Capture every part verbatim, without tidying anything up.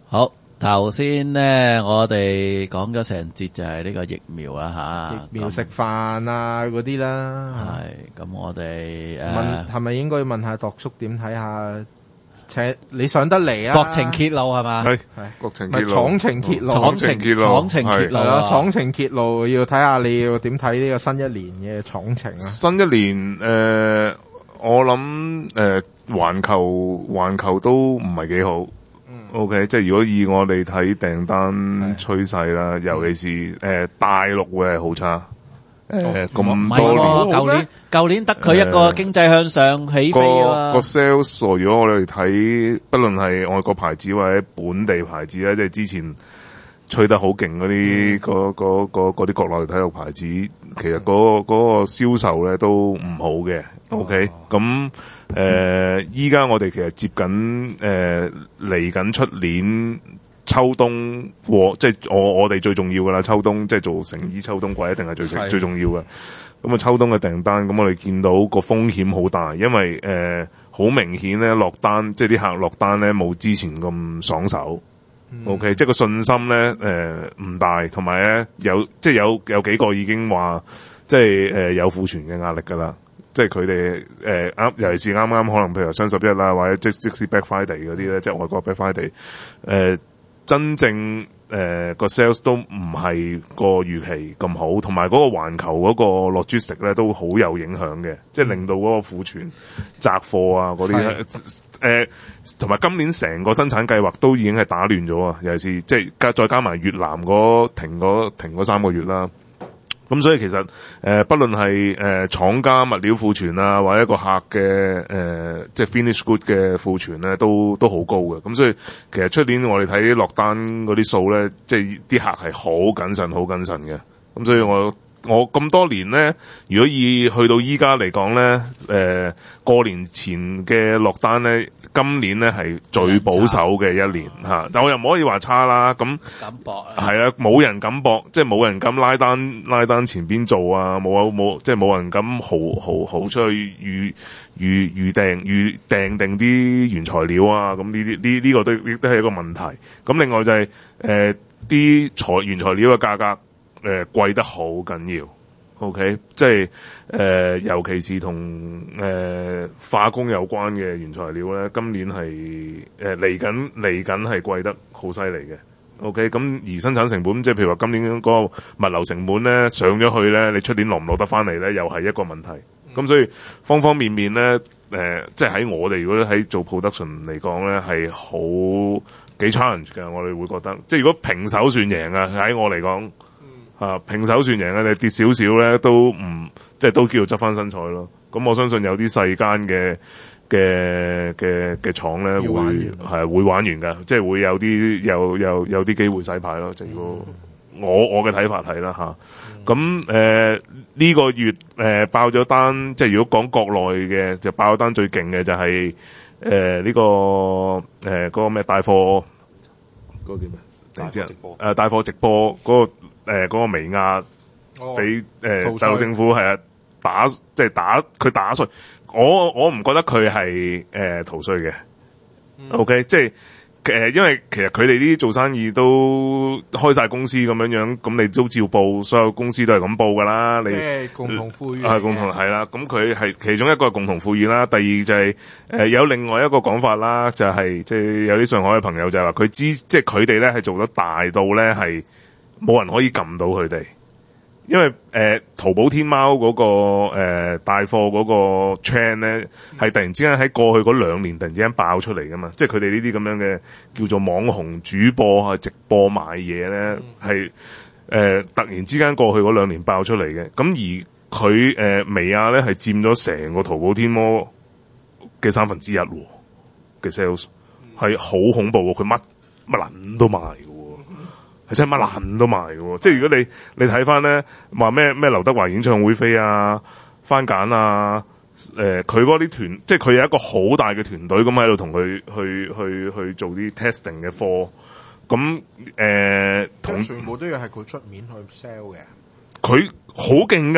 好，頭先咧我哋講咗成節就係呢個疫苗啊吓， 疫苗食飯啊嗰啲啦。 係，咁我哋誒， 問係咪應該問下度叔點睇下？請你上得嚟啊！ 國情揭露係嘛？ 係係國情揭露， 闖情揭露， 闖情揭露， 闖情揭露係啦， 啊！ 闖情揭露要睇下你要點睇呢個新一年嘅闖情啊！ 新一年誒、呃，我諗誒，環、呃、球環球都唔係幾好。嗯、o、okay? K， 即係如果以我哋睇訂單趨勢啦，尤其是誒、呃、大陸會係好差。誒，咁、 唔係多年， 舊年舊年得佢一個經濟向上起飛啊！ 個 sales 如果我哋睇，不論係外國牌子或者本地牌子咧，即係之前吹得好勁嗰啲，嗰嗰嗰嗰啲國內體育牌子，其實嗰嗰個銷售咧都唔好嘅。OK，咁誒，依家我哋其實接緊誒嚟緊出年。秋冬和即係我我哋最重要噶啦，秋冬即係做成衣秋冬季一定係最最最重要嘅。咁啊，秋冬嘅訂單，咁我哋見到個風險好大，因為誒好、呃、明顯咧落單，即係啲客落單咧冇之前咁爽手。嗯、OK，即係個信心咧誒唔大，同埋咧有即係有有幾個已經話即係誒、呃、有庫存嘅壓力噶啦。即係佢哋誒啱，尤其是啱啱可能譬如雙十一啦，或者即即使 Black Friday 嗰啲咧，即係外國 Black Friday 誒、呃。真正誒個 sales 都唔係個預期咁好，同埋嗰個環球嗰個 logistic 咧都好有影響嘅，即係令到嗰個庫存雜貨啊嗰啲咧誒，同埋今年成個生產計劃都已經係打亂咗啊！尤其是即係加再加埋越南嗰停嗰停嗰三個月啦。咁所以其實誒、呃，不論係誒廠家物料庫存啊，或者一個客嘅誒、呃，即係 finish good 嘅庫存咧，都都好高嘅。咁所以其實出年我哋睇落單嗰啲數咧，即係啲客係好謹慎、好謹慎嘅。咁所以我我咁多年咧，如果以去到依家嚟講咧，誒、呃、過年前嘅落單咧，今年咧係最保守嘅一年嚇，但我又唔可以話差啦。咁敢搏啊， 係啊，冇人敢搏，即係冇人敢拉單拉單前邊做啊，冇冇即係冇人敢豪豪豪出去預預預訂預訂定啲原材料啊。咁呢啲呢呢個都亦都係一個問題。咁另外就係誒啲材原材料嘅價格。誒、呃，貴得好緊要 ，OK， 即係誒、呃，尤其是同誒、呃、化工有關嘅原材料咧，今年係誒嚟緊嚟緊係貴得好犀利嘅 ，OK， 咁而生產成本，即係譬如話今年嗰個物流成本咧上咗去咧，你出年落唔落得翻嚟咧，又係一個問題。咁、嗯、所以方方面面咧，誒、呃，即係喺我哋如果喺做 production 嚟講咧，係好幾 challenge 嘅，我哋會覺得，即係如果平手算贏啊，喺我嚟講。啊，平手算贏啊！你跌少少咧，都唔即係都叫做執翻身彩咯。咁我相信有啲細間嘅嘅嘅嘅廠咧，會係會玩完噶，即係會有啲有有有啲機會洗牌咯。就如果我我嘅睇法睇啦吓。咁誒呢個月誒、呃、爆咗單，即係如果講國內嘅就爆咗單最勁嘅就係誒呢個誒嗰、呃那個咩帶貨嗰個叫咩？突然之間誒帶貨直播嗰、那個。誒、呃，嗰、那個微壓俾誒大陸政府係啊打，即係打佢打稅。我我唔覺得佢係誒逃稅嘅。嗯、O、okay? K， 即係誒、呃，因為其實佢哋呢啲做生意都開晒公司咁樣樣，咁你都照報，所有公司都係咁報噶啦。你即共同富裕啊，共同係啦。咁佢係其中一個係共同富裕啦。第二就係、是、誒、呃、有另外一個講法啦，就係即係有啲上海嘅朋友就係話佢知，即係佢哋咧係做得大到咧係。冇人可以撳到佢哋，因為誒、呃、淘寶天貓嗰、那個誒帶貨嗰個 trend 咧，係突然之間喺過去嗰兩年突然之間爆出嚟噶嘛，即係佢哋呢啲咁樣嘅叫做網紅主播啊直播賣嘢咧，係誒、呃、突然之間過去嗰兩年爆出嚟嘅，咁而佢誒、呃、微亞咧係佔咗成個淘寶天貓嘅三分之一嘅 sales， 係好恐怖喎，佢乜乜撚都賣嘅。係真係乜爛都賣嘅，即係如果你你睇翻咧，話咩咩劉德華演唱會飛啊、番梘啊，誒佢嗰啲團，即係佢有一個好大嘅團隊咁喺度同佢去去去做啲 testing 嘅貨，咁誒同全部都要係佢出面去 sell 嘅。佢好勁噶嗱，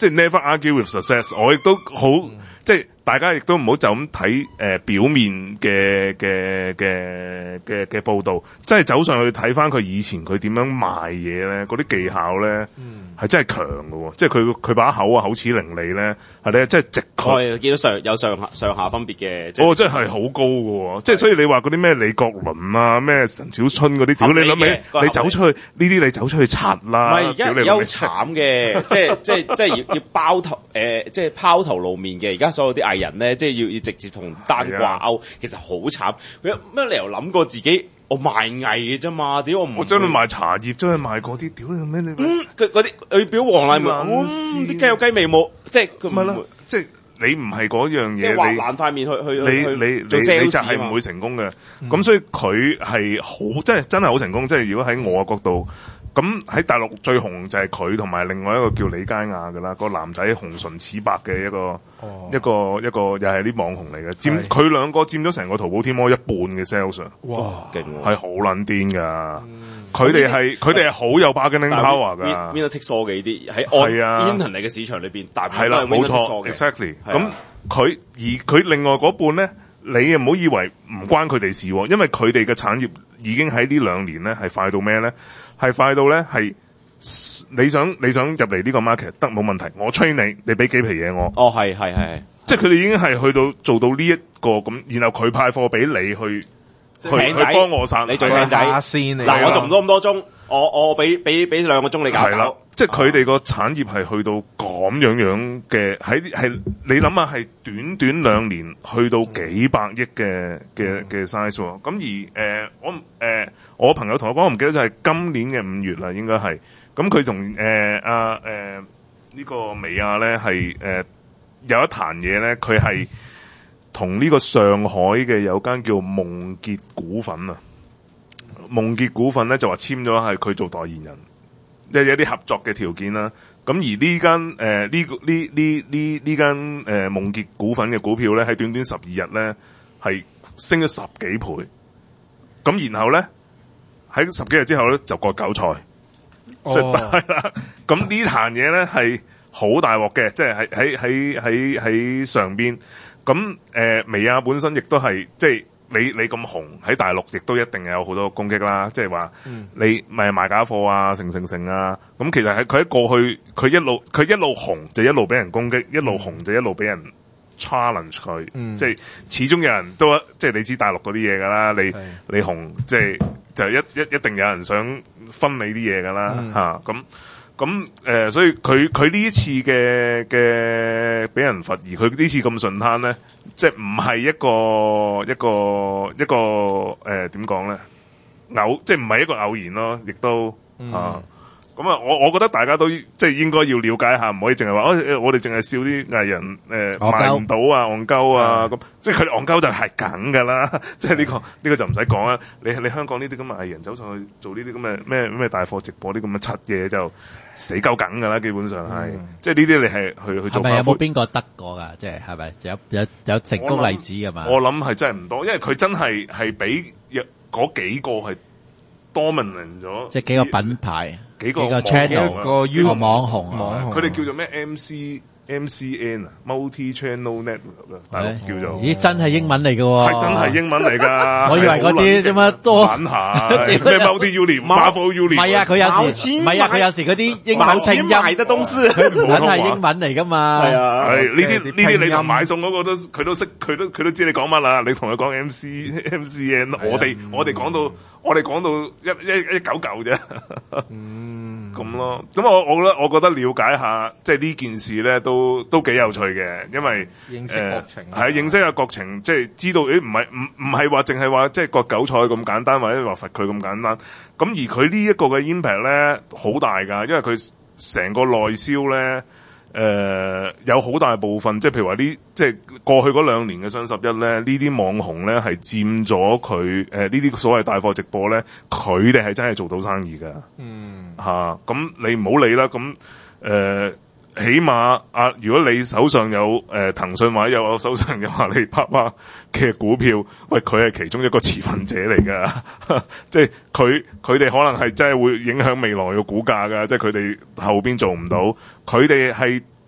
即係 never argue with success。我亦都好、嗯、即係大家亦都唔好就咁睇誒表面嘅嘅嘅嘅嘅報道，即係走上去睇翻佢以前佢點樣賣嘢咧，嗰啲技巧咧係、嗯、真係強嘅，即係佢佢把口啊口齒伶俐咧係咧，即係直佢見到上有上下上下分別嘅。 哦，真係好高嘅，即係所以你話嗰啲咩李國麟啊，咩陳小春嗰啲，屌你諗起你走出去呢啲，你走出去拆啦。 唔係而家有慘嘅，即係即係即係要要包頭誒、呃，即係拋頭露面嘅。而家所有啲藝人咧，即係要要直接同單掛鈎，其實好慘。佢咩理由諗過自己我賣藝嘅啫嘛？屌我唔我將佢賣茶葉，將佢賣嗰啲，屌你咩你？ 嗯，佢嗰啲佢表黃麗梅，啲雞有雞味冇，即係佢咪咯，即係。你唔係嗰樣嘢， 即係畫爛塊面去去你去你做你你就係唔會成功嘅。咁、嗯、所以佢係好，即係真係好成功。即係如果喺我嘅角度，咁喺大陸最紅就係佢同埋另外一個叫李佳亞㗎啦，個男仔紅唇齒白嘅一個、哦、一個一個又係啲網紅嚟嘅，佔佢兩個佔咗成個淘寶天貓一半嘅 sales。哇，勁喎！係好撚癲㗎。佢哋係佢哋係好有 bargaining power 㗎。 Winner takes all 嘅呢啲喺按 internet 嘅市場裏邊，大部分都係 winner takes all 嘅。 Exactly。咁佢而佢另外嗰半咧，你又唔好以為唔關佢哋事，因為佢哋嘅產業已經喺呢兩年咧係快到咩咧？係快到咧係你想你想入嚟呢個 market 得冇問題，我 train 你，你俾幾皮嘢我。 哦，係係係，即係佢哋已經係去到做到呢一個咁，然後佢派貨俾你去。去去幫我殺， 你最靚仔先。 嗱，我做唔到咁多鐘，我我俾俾俾兩個鐘你搞搞。 即係佢哋個產業係去到咁樣樣嘅，喺係你諗下係短短兩年去到幾百億嘅嘅嘅 size。咁而誒、呃、我誒、呃、我朋友同我講，我唔記得就係今年嘅五月啦，應該係。咁佢同誒阿誒呢個美亞咧係誒有一壇嘢咧，佢係。同呢個上海嘅有間叫夢潔股份啊，夢潔股份咧就話簽咗係佢做代言人，即係有啲合作嘅條件啦。咁而呢間誒呢個呢呢呢呢間誒夢潔股份嘅股票咧，喺短短十二日咧係升咗十幾倍。咁然後咧喺十幾日之後咧就割韭菜，即係係啦。咁呢壇嘢咧係好大鑊嘅，即係喺喺喺喺喺上邊。咁誒，微亞本身亦都係即係你你咁紅喺大陸，亦都一定有好多攻擊啦。即係話你咪賣假貨啊，成成成啊。咁其實喺佢喺過去，佢一路佢一路紅就一路俾人攻擊，一路紅就一路俾人 challenge 佢。嗯、即係始終有人都即係你知大陸嗰啲嘢㗎啦。你你紅即係就一一一定有人想分你啲嘢㗎啦嚇咁。嗯咁誒、呃，所以佢佢呢一次嘅嘅俾人罰，而佢呢次咁順攤咧，即係唔係一個一個一個誒點講咧？偶即係唔係一個偶然咯，亦都、嗯、啊。咁啊，我我覺得大家都即係應該要了解下，唔可以淨係話哦，我哋淨係笑啲藝人誒、呃、賣唔到啊，戇鳩啊咁，即係佢哋戇鳩就係梗噶啦，即係呢個呢、呢個就唔使講啦。你你香港呢啲咁嘅藝人走上去做呢啲咁嘅咩咩大貨直播啲咁嘅柒嘢就死鳩梗噶啦，基本上係，嗯、即係呢啲你係去去做。係咪有冇邊個得過噶？即係係咪有有有成功例子噶嘛？ 我諗係真係唔多，因為佢真係係俾嗰幾個係 dominant 咗， 即係幾個品牌。幾個 channel 個 YouTube 網紅， 佢哋叫做咩 M C M C N 啊 ，Multi Channel Network 啊，大陸叫做。 咦，真係英文嚟㗎喎！ 係真係英文嚟㗎。 我以為嗰啲點乜多玩下咩 Multi Union、Marvel Union。 唔係啊，佢有時唔係啊，佢有時嗰啲英文拼音嘅東西，佢唔撚係英文嚟㗎嘛。係啊，係呢啲呢啲你同買餸嗰個都佢都識，佢都佢都知你講乜啦。你同佢講 M C M C N，我哋我哋講到我哋講到一一一九九啫。嗯，咁咯，咁我我覺得我覺得了解下，即係呢件事咧，都都幾有趣嘅，因為認識國情係、呃、認識下國情，即係知道誒，唔係唔唔係話淨係話即係割韭菜咁簡單，或者話罰佢咁簡單。咁而佢呢一個嘅 impact 咧好大噶，因為佢成個內銷咧。誒、呃，有好大部分，即係譬如話呢，即係過去嗰兩年嘅雙十一咧，呢啲網紅咧係佔咗佢誒呢啲所謂帶貨直播咧，佢哋係真係做到生意噶。嗯，吓、啊，咁你唔好理啦。咁誒、呃，起碼啊，如果你手上有誒騰訊或者有我手上有阿里巴巴嘅股票，喂，佢係其中一個持份者嚟噶，即係佢佢哋可能係真係會影響未來嘅股價噶，即係佢哋後邊做唔到，佢哋係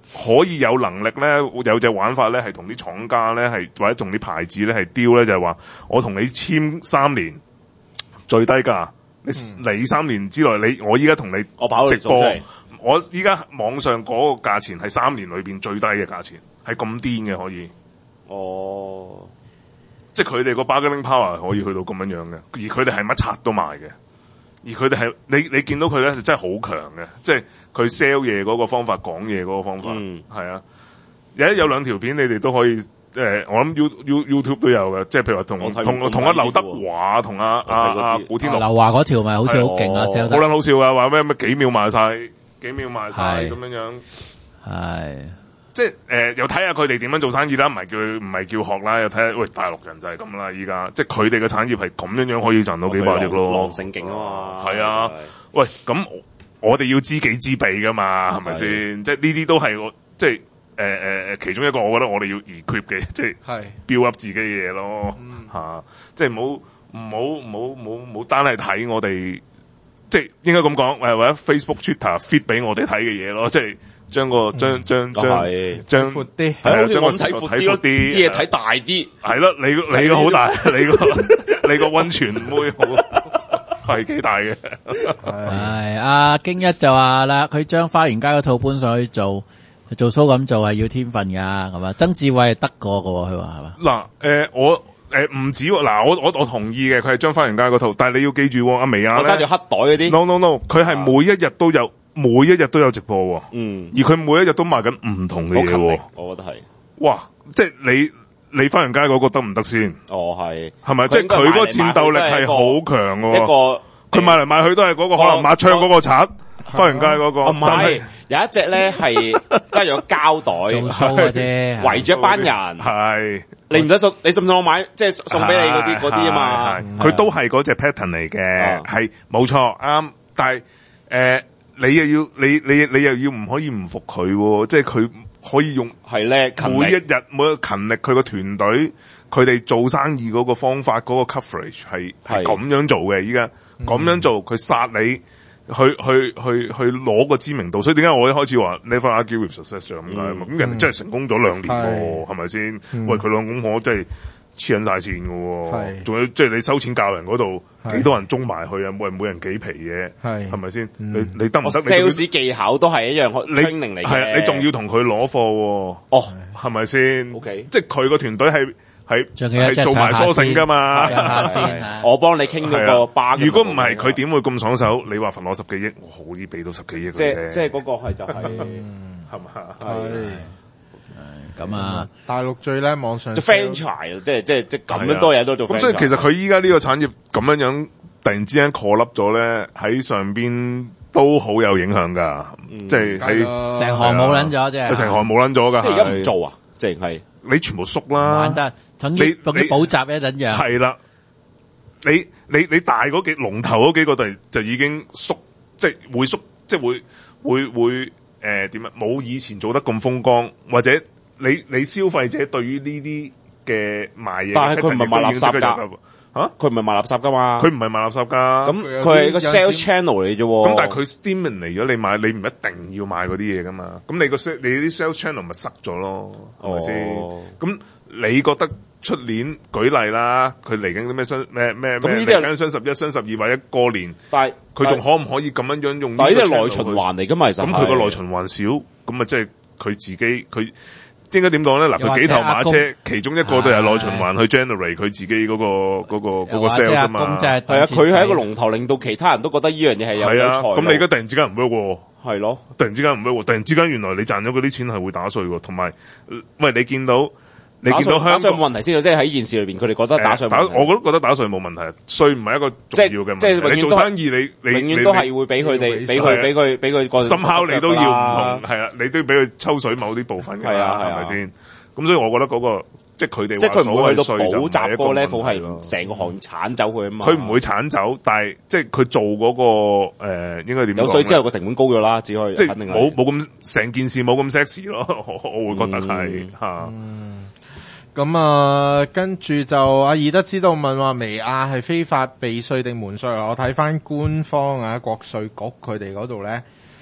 可以有能力咧，有隻玩法咧，係同啲廠家咧，係或者同啲牌子咧係丟咧，就係話我同你簽三年最低價，你你、嗯、三年之內，你我依家同你我跑直播，我依家網上嗰個價錢係三年裏邊最低嘅價錢，係咁癲嘅可以。 哦， 即係佢哋個 bargaining power 可以去到咁樣樣嘅，而佢哋係乜柒都賣嘅。而佢哋係你你見到佢咧，就真係好強嘅，即係佢 sell 嘢嗰個方法，講嘢嗰個方法，係、嗯、啊。有有兩條片你哋都可以，誒、呃，我諗 You You YouTube 都有嘅，即係譬如話同同同阿劉德華同阿阿阿古天樂， 劉華嗰條咪好似好勁啊 sell 得， 好撚好笑啊！話咩咩幾秒賣晒，幾秒賣晒咁樣樣，係。即係誒、呃，又睇下佢哋點樣做生意啦，唔係叫唔係叫學啦，又睇下喂大陸人就係咁啦，依家即係佢哋嘅產業係咁樣樣可以賺到幾百億咯， 狼性勁啊嘛， 係啊，喂，咁我哋要知己知彼噶嘛，係咪先？即係呢啲都係我即係誒誒誒，其中一個我覺得我哋要 equip 嘅，即係 build up 自己嘅嘢咯，吓、嗯啊，即係唔好唔好唔好唔好唔好單係睇我哋，即係應該咁講，誒或者 Facebook Twitter feed 俾我哋睇嘅嘢咯，即係。將個將將將將闊啲，係啊，將個睇闊啲，啲嘢睇大啲，係咯，你你個好大，你個你個溫泉妹好係幾大嘅。 係阿京一就話啦，佢將花園街嗰套搬上去做做 show 咁做係要天分噶，係嘛？曾志偉係得過噶，佢話係嘛？ 嗱，誒我誒唔止嗱，我我我同意嘅，佢係將花園街嗰套，但係你要記住，阿美亞咧，我揸住黑袋嗰啲 ，no no no，佢係每一日都有。每一日都有直播喎， 嗯， 而佢每一日都賣緊唔同嘅嘢喎， 我覺得係， 哇，即係你你花園街嗰個得唔得先？ 哦，係， 係咪？即係佢嗰個戰鬥力係好強嘅，一個佢賣嚟賣去都係嗰個可能抹槍嗰個賊，花園街嗰個， 唔係，有一隻咧係揸住個膠袋， 做 show 嘅啫， 圍住一班人， 係， 你唔使送，你信唔信我買？即係送俾你嗰啲嗰啲啊嘛， 佢都係嗰隻 pattern 嚟嘅，係冇錯啱，但係誒。你又要你你你又要唔可以唔服佢，即係佢可以用係咧， 每一日每一勤力，佢個團隊佢哋做生意嗰個方法嗰、嗰個 coverage 係係咁樣做嘅，依家咁樣做佢殺你去去去去攞個知名度，所以點解我一開始話 never argue with success 就咁解嘛？咁、嗯、人哋真係成功咗兩年喎，係咪先？喂，佢兩公婆真係黐緊晒線嘅，仲有即係你收錢教人嗰度幾多人中埋去啊？每人每人幾皮嘢，係係咪先？你你得唔得 ？sales 技巧都係一樣 training 嚟嘅， 係你仲要同佢攞貨哦，係咪先 ？OK， 即係佢個團隊係係係做埋梳性噶嘛？ 我幫你傾嗰個巴。 如果唔係，佢點會咁爽手？你話罰我十幾億，我好易俾到十幾億。 即係即係嗰個係就係係嘛？ 係。 咁啊， 大陸最叻網上做 franchise，即係即係即係咁樣多嘢都做。 咁所以其實佢依家呢個產業咁樣樣突然之間 call up 咗咧，喺上邊都好有影響噶，即係喺成行冇捻咗啫， 佢成行冇捻咗噶。 即係而家唔做啊，即係係你全部縮啦， 玩得等於等於補習一等樣。 係啦，你你你大嗰幾龍頭嗰幾個就就已經縮，即係會縮，即係會會會誒點啊？冇以前做得咁風光，或者。你你消費者對於呢啲嘅賣嘢， 但係佢唔係賣垃圾噶，吓佢唔係賣垃圾噶嘛？佢唔係賣垃圾噶， 咁佢係個 sales channel 嚟啫。 咁但係佢 stimulate 嚟咗你買，你唔一定要買嗰啲嘢噶嘛？咁你個 sales 你啲 sales channel 咪塞咗咯，係咪先？咁你覺得出年舉例啦，佢嚟緊啲咩雙咩咩咩嚟緊雙十一、雙十二或者過年， 但係佢仲可唔可以咁樣樣用？ 但係呢啲係內循環嚟噶嘛？其實咁佢個內循環少，咁啊即係佢自己佢。應該點講咧？嗱，佢幾頭馬車，其中一個都係內循環去 generate 佢自己嗰個嗰個嗰個 sales 啊嘛。 係啊，佢係一個龍頭，令到其他人都覺得呢樣嘢係有有才。 咁你而家突然之間唔 work 喎？ 係咯， 突然之間唔 work 喎？突然之間原來你賺咗嗰啲錢係會打稅喎？同埋，喂，你見到你見到香港冇問題先，即係喺件事裏邊，佢哋覺得打稅打，我都覺得打稅冇問題，稅唔係一個重要嘅問題。即係你做生意，你你永遠都係會俾佢哋，俾佢俾佢俾佢個深烤，你都要唔同係啊，你都要俾佢抽水某啲部分㗎啦，係咪先？咁所以我覺得嗰個即係佢哋， 即係佢唔會去到補習嗰個 level 係成個行業鏟走佢啊嘛。 佢唔會鏟走，但係即係佢做嗰個誒應該點講？ 有水之後個成本高咗啦，只可以即係冇冇咁成件事冇咁 sexy 咯，我我會覺得係嚇。 咁啊，跟住就阿義德知道問話微亞係非法避稅定瞞稅？我睇翻官方啊國稅局佢哋嗰度咧。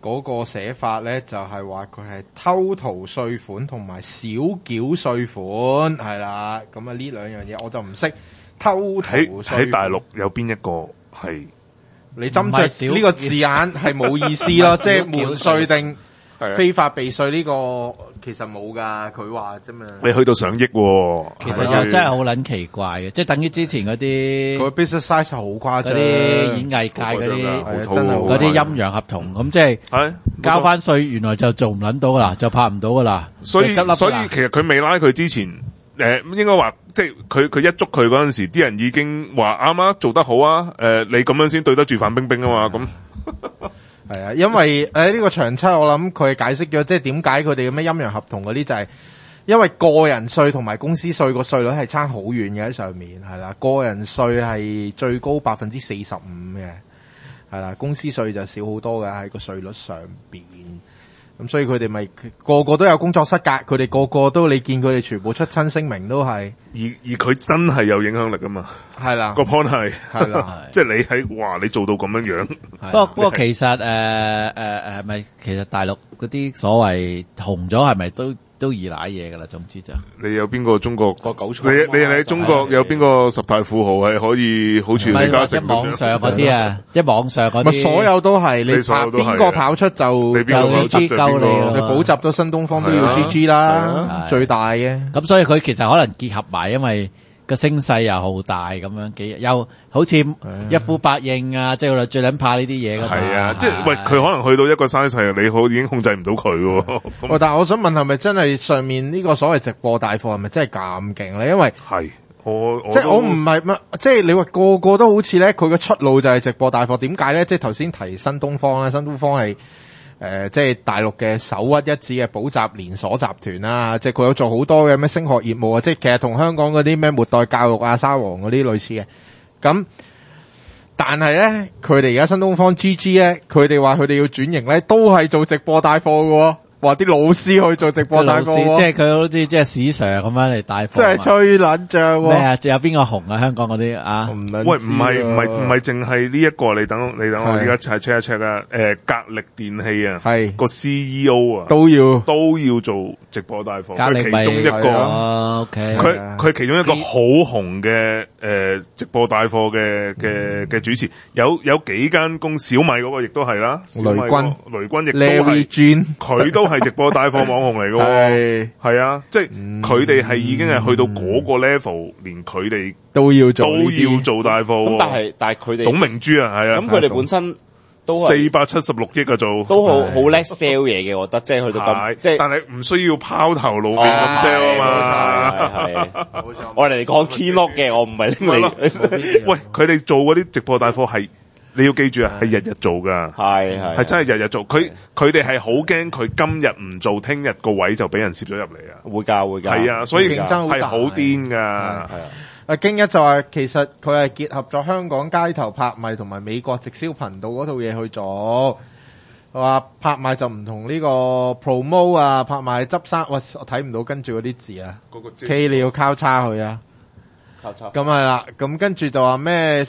嗰個寫法咧，就係話佢係偷逃稅款同埋少繳稅款，係啦。咁啊呢兩樣嘢我就唔識偷逃喺稅喺大陸有邊一個係？ 你針對呢個字眼係冇意思咯，即係瞞稅定非法避稅呢個其實冇噶，佢話啫嘛。 你去到上億喎， 其實又真係好撚奇怪嘅，即係等於之前嗰啲個 business size 好誇張， 嗰啲演藝界嗰啲真係嗰啲陰陽合同，咁即係交翻稅，原來就做唔撚到噶啦，就拍唔到噶啦， 所以所以其實佢未拉佢之前，誒應該話即係佢佢一捉佢嗰陣時，啲人已經話啱啱做得好啊，誒你咁樣先對得住范冰冰啊嘛，咁。 係啊，因為誒呢個長七我諗佢解釋咗，即係點解佢哋咩陰陽合同嗰啲就係因為個人稅同埋公司稅個稅率係差好遠嘅喺上面，係啦，個人稅係最高百分之四十五嘅，係啦，公司稅就少好多嘅喺個稅率上邊。咁所以佢哋咪個個都有工作室㗎，佢哋個個都你見佢哋全部出親聲明都係， 而而佢真係有影響力㗎嘛， 係啦， 個 point 係係啦， 即係你喺哇你做到咁樣樣， 不過不過其實誒誒誒咪其實大陸嗰啲所謂紅咗係咪都都易賴嘢㗎啦，總之就你有邊個中國個韭菜？ 你你你喺中國有邊個十大富豪係可以好似李嘉誠咁樣？ 即係網上嗰啲啊，即係網上嗰啲， 咪所有都係你你所有都係邊個跑出就你邊個跑出就就夠你邊個咯你補習到新東方都要係啊 G G 啦， 係最大嘅。 咁所以佢其實可能結合埋，因為個聲勢又好大咁樣，幾又好似一呼百應啊，即係我哋最撚怕呢啲嘢噶嘛。 係啊，即係喂佢可能去到一個 size，你好已經控制唔到佢喎。 喂，但係我想問係咪真係上面呢個所謂直播帶貨係咪真係咁勁咧？因為係我即係我唔係乜，即係你話個個都好似咧，佢嘅出路就係直播帶貨。點解咧？即係頭先提新東方咧，新東方係。誒、呃，即係大陸嘅首屈一指嘅補習連鎖集團啦，即係佢有做好多嘅咩升學業務啊，即係其實同香港嗰啲咩末代教育啊、沙皇嗰啲類似嘅。咁，但係咧，佢哋而家新東方 G G 咧，佢哋話佢哋要轉型咧，都係做直播帶貨嘅喎。話啲老師去做直播帶貨， 即係佢好似即係史 Sir 咁樣嚟帶貨， 即係吹撚脹喎。 咩啊？仲有邊個紅啊？香港嗰啲啊？ 喂， 喂，唔係唔係唔係淨係呢一個，你等你等我而家 check check 一 check 啊！誒，格力電器啊， 係個 C E O 啊， 都要都要做直播帶貨， 格力佢其中一個， 哦，OK， 佢佢其中一個好紅嘅誒直播帶貨嘅嘅嘅主持，有有幾間公司，小米嗰個亦都係啦， 雷軍雷軍亦都係，佢都係直播帶貨網紅嚟嘅喎，係啊，即係佢哋係已經係去到嗰個 level，連佢哋都要做都要做帶貨。 咁但係但係佢哋董明珠啊，係啊， 咁佢哋本身都四百七十六億啊，做都好好叻 sell 嘢嘅，我覺得即係去到咁，即係但係唔需要拋頭露面咁 sell 啊嘛。 係我哋嚟講 keynote 嘅，我唔係拎你。 喂，佢哋做嗰啲直播帶貨係。你要記住啊，係日日做噶， 係係係真係日日做。佢佢哋係好驚，佢今日唔做，聽日個位就俾人攝咗入嚟啊！ 會㗎會㗎， 係啊，所以競爭係好癲噶。係啊， 阿京一就話其實佢係結合咗香港街頭拍賣同埋美國直銷頻道嗰套嘢去做。話拍賣就唔同呢個 promo 啊，拍賣執生，喂我睇唔到跟住嗰啲字啊。 嗰個 K 你要交叉佢啊， 交叉。 咁係啦，咁跟住就話咩？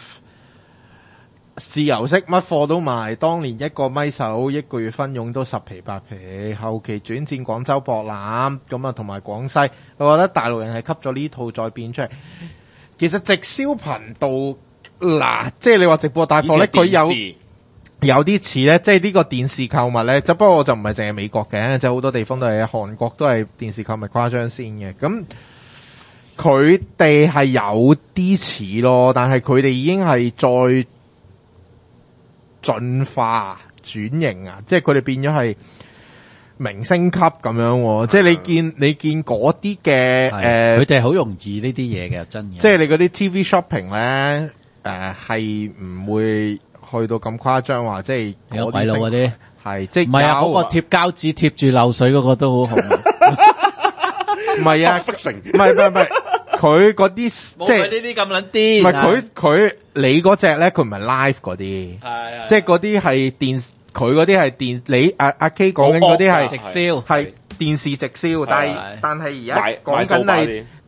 豉油式乜貨都賣，當年一個咪手一個月分傭都十皮八皮，後期轉戰廣州博覽，咁啊同埋廣西，我覺得大陸人係吸咗呢套再變出嚟。其實直銷頻道嗱，即係你話直播帶貨咧，佢有有啲似咧，即係呢個電視購物咧，就不過我就唔係淨係美國嘅，即係好多地方都係，韓國都係電視購物誇張先嘅，咁佢哋係有啲似咯，但係佢哋已經係再進化轉型啊！即係佢哋變咗係明星級咁樣，即係你見你見嗰啲嘅誒， 佢哋好容易呢啲嘢嘅，真嘅。 即係你嗰啲 T V shopping 咧，誒係唔會去到咁誇張話，即係有鬼佬嗰啲係即係唔係啊？嗰個貼膠紙貼住漏水嗰個都好紅， 唔係啊， 福成， 唔係唔係唔係。佢嗰啲即係呢啲咁撚癲， 唔係佢佢你嗰隻咧，佢唔係 live 嗰啲，即係嗰啲係電，佢嗰啲係電，你阿阿 K 講緊嗰啲係直銷， 係電視直銷，但係但係而家講緊係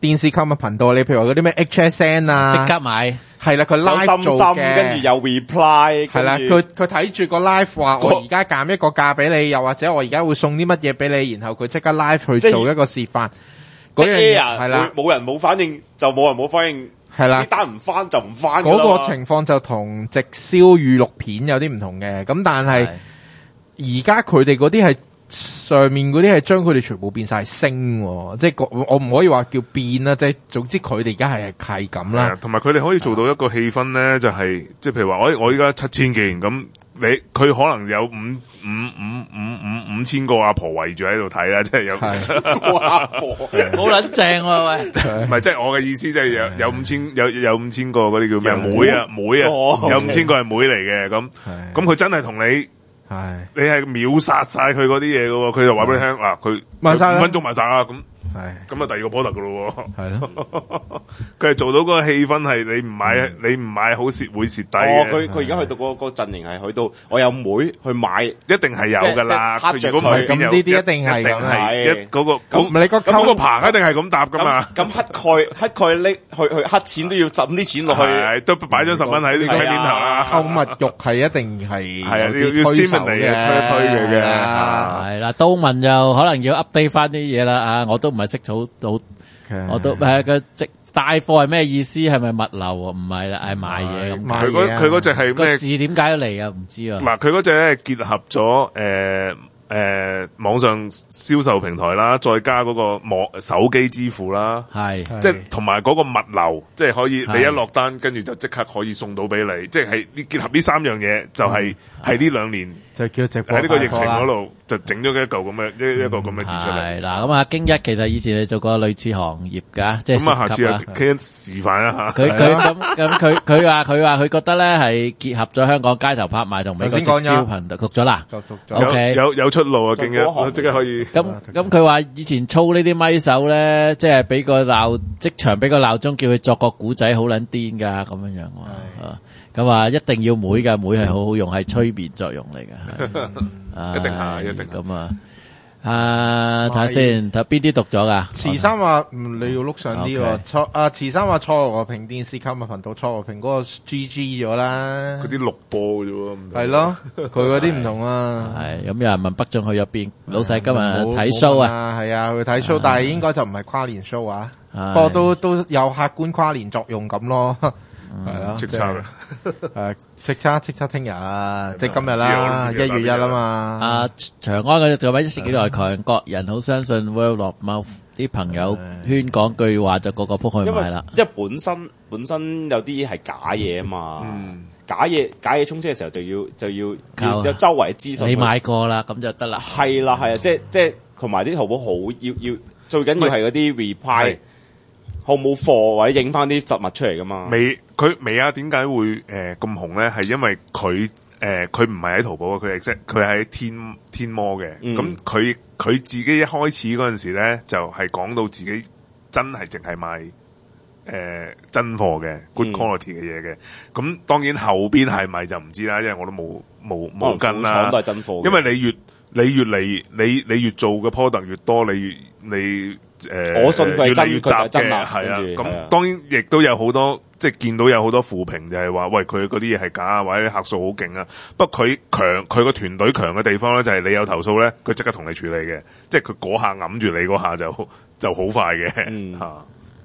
電視購物頻道，你譬如話嗰啲咩 H S N 啊， 即刻買。 係啦，佢有 live 心心， 做嘅， 跟住有 reply， 係啦， 跟住佢佢睇住個 live 話我而家減一個價俾你，又或者我而家會送啲乜嘢俾你，然後佢即刻 live 去即係做一個示範。嗰樣 air 嘢係啦， 冇人冇反應就冇人冇反應， 係啦啲單唔翻就唔翻㗎嗰啦個情況就同直銷預錄片有啲唔同嘅。咁但係而家佢哋嗰啲係上面嗰啲係將佢哋全部變晒升喎，即係個我唔可以話叫變啦，即係總之佢哋而家係係咁啦係啊。同埋佢哋可以做到一個氣氛咧，就係即係譬如話我我依家七千件咁，你佢可能有五五五五五五千個阿婆圍住喺度睇啦，即係有係哇婆好撚正喎喂！ 唔係即係我嘅意思，即係有有五千有有五千個嗰啲叫咩啊有妹啊妹啊哦， 有五千個係妹嚟嘅咁， 係咁佢真係同你。 係你係秒殺晒佢嗰啲嘢嘅喎，佢就話俾你聽嗱，佢賣晒啦五分鐘賣晒啦，咁係咁啊第二個 product 噶咯喎， 係咯， 佢係做到嗰個氣氛係你唔買你唔買好蝕會蝕底哦， 嘅， 佢佢而家去到嗰個陣營係去到我有妹去買， 一定係有噶啦。 即係即係佢如果唔係咁呢啲一定係一定咁係一嗰個咁你個咁嗰個溝棚一定係咁搭噶嘛， 咁咁乞丐乞丐拎去去黑錢都要浸啲錢落去， 係都擺咗十蚊喺呢個係啊面頭啦， 購物欲係一定係係啊有要要啲推手 stimulate 嘅推推嘅嘅啊係啦，都文就可能要 update 翻啲嘢啦啊！我都唔係識好好，我都誒個直帶貨係咩意思？係咪物流啊？唔係啦，係賣嘢咁解。 佢嗰佢嗰隻係咩？ 個字點解嚟啊？唔知啊。 嗱，佢嗰隻咧結合咗誒誒網上銷售平台啦，再加嗰個網手機支付啦。 係係即係同埋嗰個物流，即係可以係你一落單，跟住就即刻可以送到俾你，即係呢結合呢三樣嘢，就係係呢兩年就叫直播喺呢個疫情派貨啦嗰度就整咗一嚿咁嘅一一個咁嘅字出嚟。 係啦，咁啊，京一其實以前你做過類似行業㗎，即係咁啊，下次啊涉及啊。 ，Ken 示範一下。 佢佢咁咁佢佢話佢話佢覺得咧係結合咗香港街頭拍賣同美國直銷頻道，讀咗啦。 就讀咗有 OK 有有出路啊！ 做京嗰行一即刻可以。 咁咁佢話以前操呢啲咪手咧，即係俾個鬧即場俾個鬧鐘叫佢作個古仔，好撚癲噶咁樣樣喎。啊咁話一定要妹噶，妹係好好用，係催眠作用嚟嘅。 一定係一定係咁啊！啊，睇下先，睇邊啲讀咗噶？ 慈山話唔你要碌上呢個 OK 錯啊！慈山話錯和平電視購物頻道錯和平嗰個 G G 咗啦嗰，啲錄播嘅啫喎，唔同係咯，佢嗰啲唔同啊。 係咁有人問北進去咗邊？老細今日冇睇 show 啊！ 啊，係啊，去睇 show，但係應該就唔係跨年 show 啊， 係不過都都有客觀跨年作用咁咯，係咯， 叱咤嘅。 誒，叱咤叱咤聽日啊，即係今日啦， 知啊我一都知啊月一啊嘛， 啊，長安嗰隻位一時幾代強國人好相信 World of Mouth 啲朋友圈講句話就個個撲去因為買啦。 因為本身本身有啲係假嘢啊嘛， 嗯假嘢假嘢充車嘅時候就要就要靠要有周圍資訊。 你買過啦，咁就得啦。 係啦係啊，即係即係同埋啲淘寶好要要最緊要係嗰啲 reply 係好冇貨或者影翻啲實物出嚟噶嘛。 未佢未啊？點解會誒咁紅咧？係因為佢誒佢唔係喺淘寶啊，佢係即佢喺天天貓嘅。 嗯咁佢佢自己一開始嗰陣時咧，就係講到自己真係淨係賣誒真貨嘅 good 嗯 quality 嘅嘢嘅。咁當然後邊係咪就唔知啦，因為我都冇冇冇跟啦可能副廠都。係真貨嘅， 因為你越你越嚟你你越做嘅 product 越多，你越你誒我信佢係真越嚟越雜佢就係真啦嘅，係啊。 跟住係啊咁當然亦都有好多即係見到有好多負評，就係話喂佢嗰啲嘢係假啊，或者客數好勁啊。不過佢強佢個團隊強嘅地方咧，就係你有投訴咧，佢即刻同你處理嘅，即係佢嗰下揞住你嗰下就就好快嘅嗯嚇。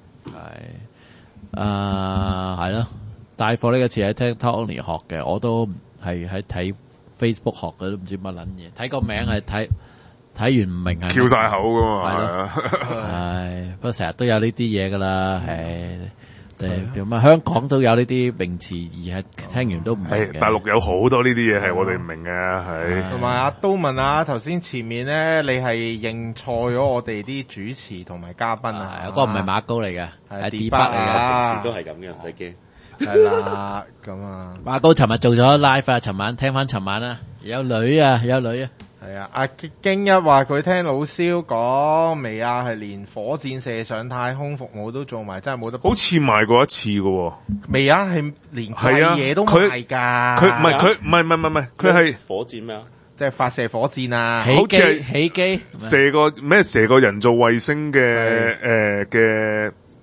係啊，係咯，帶貨呢個詞係聽 Tony 學嘅，我都係喺睇 Facebook 學嘅，都唔知乜撚嘢。睇個名係睇睇完唔明係乜翹晒口噶嘛， 係咯係啊係，不過成日都有呢啲嘢噶啦，係誒點啊？香港都有呢啲名詞，而係聽完都唔明嘅。 係大陸有好多呢啲嘢係我哋唔明嘅，係同埋阿都問啊，頭先前面咧，你係認錯咗我哋啲主持同埋嘉賓啊？ 係嗰個唔係馬高嚟嘅， 係係 D 北北嚟嘅。 啊平時都係咁嘅，唔使驚。 係啦，咁啊， 馬高尋日做咗 live 啊，尋晚聽翻尋晚啦，有女啊，有女啊， 係啊，阿京一話佢聽老蕭講，微亞係連火箭射上太空服務都做埋，真係冇得。 好似賣過一次嘅喎。 微亞係連係啊貴嘢都佢賣㗎， 佢唔係佢唔係唔係唔係唔係，佢係火箭咩啊？ 即係發射火箭啊！ 起機好似係起機， 射個咩射個人造衛星嘅誒嘅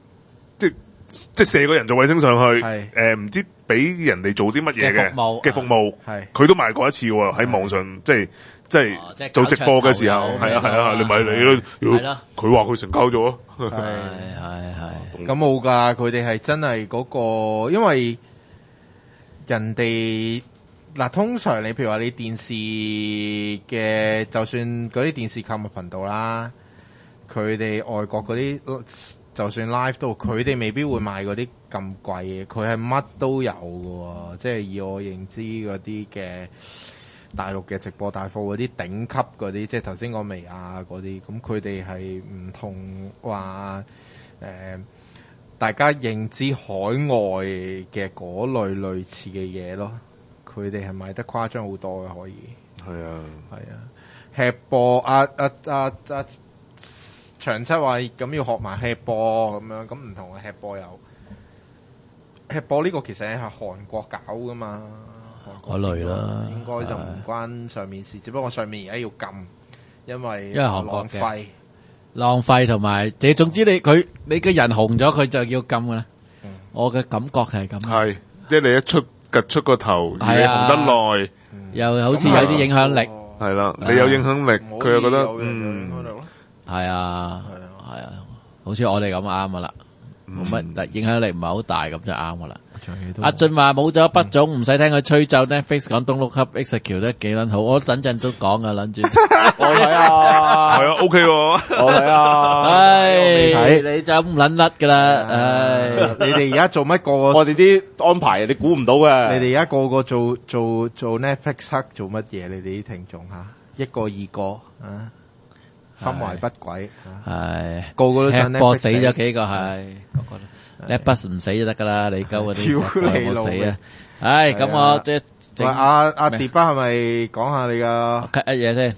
即係射個人造衛星上去， 係誒唔知俾人哋做啲乜嘢嘅嘅服務嘅服務， 係佢都賣過一次喎，喺網上即係即係哦即係做直播嘅時候， 搞噱頭係啊係啊， 有你咪你咯， 係咯佢話佢成交咗， 係係係係。 咁冇㗎，佢哋係真係嗰個，因為人哋嗱通常你譬如話你電視嘅，就算嗰啲電視購物頻道啦，佢哋外國嗰啲就算 live 都，佢哋未必會賣嗰啲咁貴嘅，佢係乜都有㗎喎，即係以我認知嗰啲嘅大陸嘅直播大貨嗰啲頂級嗰啲，即係頭先講微亞嗰啲，咁佢哋係唔同話誒。大家認知海外嘅嗰類類似嘅嘢咯，佢哋係賣得誇張好多嘅，可以係啊係啊，吃播啊啊啊啊長七話咁要學埋吃播咁樣，咁唔同嘅吃播有吃播呢個其實係韓國搞噶嘛， 嗰類啦應該就唔關上面事，只不過上面而家要禁，因為因為韓國嘅浪費。 浪費同埋，即係總之你佢你個人紅咗，佢就要禁噶啦。 嗯我嘅感覺係咁， 係，即係你一出趌出個頭，而你係啊紅得耐， 又好似有啲影響力， 係啦，你有影響力， 唔佢又覺得可以有影響力嗯咯。 係啊係啊係啊，好似我哋咁啱噶啦，冇乜但影響力唔係好大咁就啱噶啦。阿俊話冇咗筆總，唔使聽佢吹奏 Netflix 講東碌級 execute 得幾撚好，我等陣都講噶，諗住。 我睇啊， 係啊，OK 喎， 我睇啊， 唉， 睇你就唔撚甩噶啦，唉。 你哋而家做乜個個？ 我哋啲安排你估唔到嘅。 你哋而家個個做做做 Netflix 黑做乜嘢？你哋啲聽眾吓，一個二個啊，心懷不軌啊， 係個個都想踢波 Netflix 死咗幾個係，個個都叻筆唔死就得噶啦，你鳩嗰啲屌你有冇老味死啊？唉，咁我即係喂， 整阿阿咩碟巴係咪講下你噶？ 咳一嘢先。